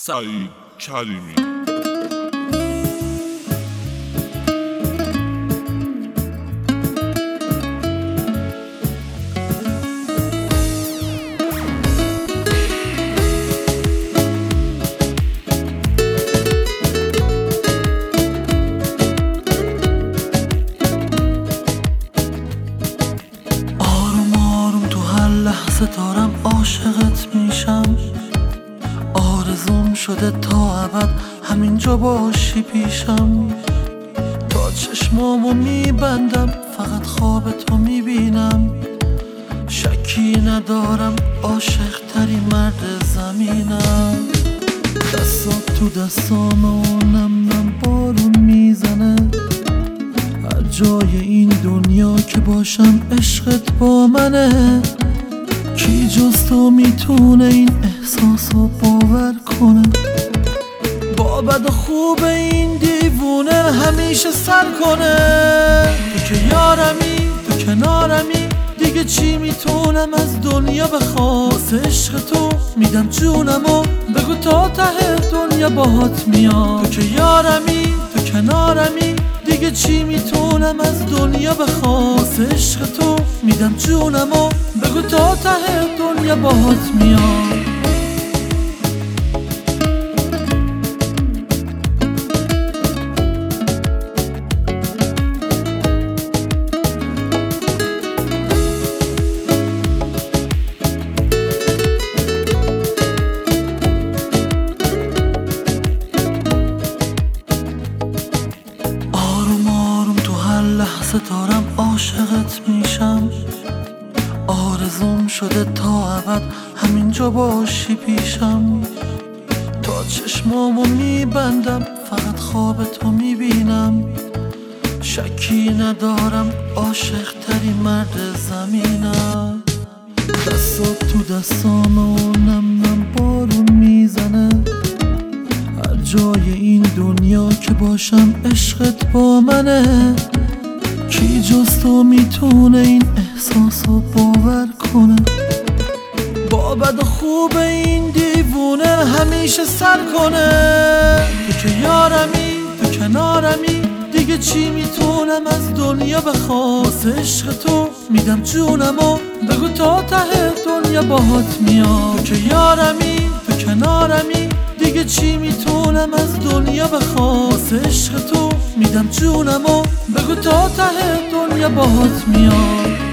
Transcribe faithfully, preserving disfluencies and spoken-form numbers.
سعید کریمی. لحظه دارم عاشقت میشم، آرزوم شده تا ابد همینجا باشی پیشم. تا چشمامو میبندم فقط خواب تو میبینم، شکی ندارم عاشق تری مرد زمینم. دستات تو دستام و نم نم بارون میزنه، هر جای این دنیا که باشم عشقت با منه. کی جز تو میتونه این احساسو باور کنه؟ با بد و خوب این دیوونه همیشه سر کنه. تو که یارمی، تو کنارمی، دیگه چی میتونم از دنیا بخوام؟ واسه عشق تو میدم جونمو، بگو تا ته دنیا باهات میام. تو که یارمی، تو کنارمی، دیگه چی میتونم از دنیا بخوام؟ واسه عشق تو میدم جونمو، بگو تا ته دنیا باهات میام. لحظه دارم عاشقت میشم، آرزوم شده تا ابد همینجا باشی پیشم. تا چشمامو میبندم فقط خواب تو میبینم، شکی ندارم عاشق تری مرد زمینم. دستات تو دستام و نم نم بارون میزنه، هر جای این دنیا که باشم عشقت با منه. کی جز تو میتونه این احساسو باور کنه؟ با بد و خوب این دیوونه همیشه سر کنه. تو که یارمی، تو کنارمی، دیگه چی میتونم از دنیا بخوام؟ واسه عشق تو میدم جونمو، بگو تا ته دنیا باهات میام. تو که یارمی، تو کنارمی، دیگه چی میتونم از دنیا بخوام؟ واسه عشق تو میدم جونمو، بگو تا ته دنیا باهات میام.